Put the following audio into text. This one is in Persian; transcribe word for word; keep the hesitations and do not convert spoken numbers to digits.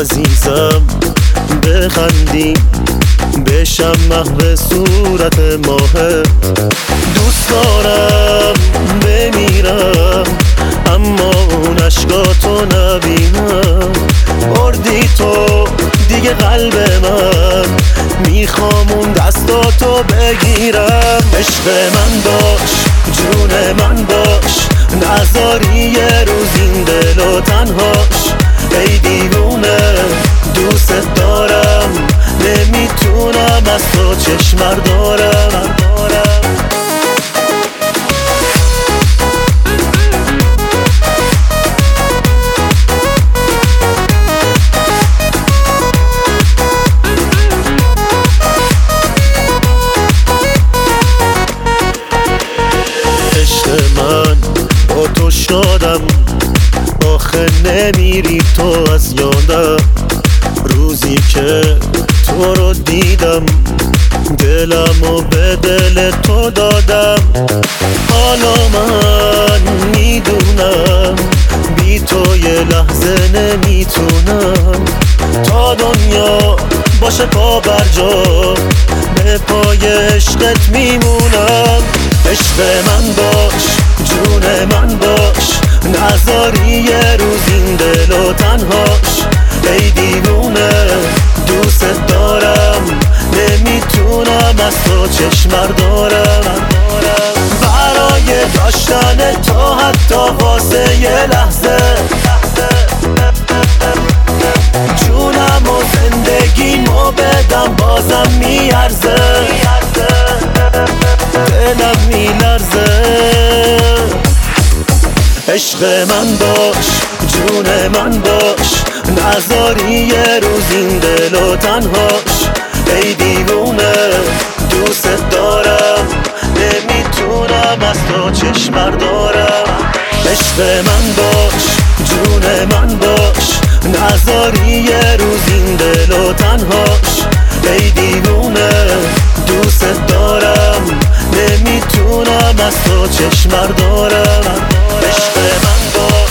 عزیزم بخندی بشم محو صورت ماهت. دوست دارم بمیرم اما اون عشقاتو نبینم. بردی تو دیگه قلب من، میخوام اون دستاتو بگیرم. عشق من باش، جون من باش، نذاری یه روز این دلو تنهاش. ای دیوونه دوست دارم، نمیتونم از تو چشم دارم. عشق من با تو شادم، آخه نمیری تو از یادم. روزی که تو رو دیدم دلمو به دل تو دادم. حالا من میدونم بی تو یه لحظه نمیتونم. تا دنیا باشه پا بر جا، به پای عشقت میمونم. عشق من باش، جون من باش، نذاری یه روز این دلو تنهاش. ای دیوونه دوست دارم، نمیتونم از تو چشم دارم. برای داشتن تو حتی واسه یه لحظه جونم و زندگیمو بدم بازم میارزه. دلم میلرزه. عشق من باش، جون من باش، نذاری یه روز این دلو تنهاش. ای دیوونه دوست دارم، نمیتونم از تو چشم دارم. عشق من باش، جون من باش، نذاری یه روز این دلو تنهاش. ای دیوونه دوست دارم، نمیتونم از تو چشم دارم. عشق من باش.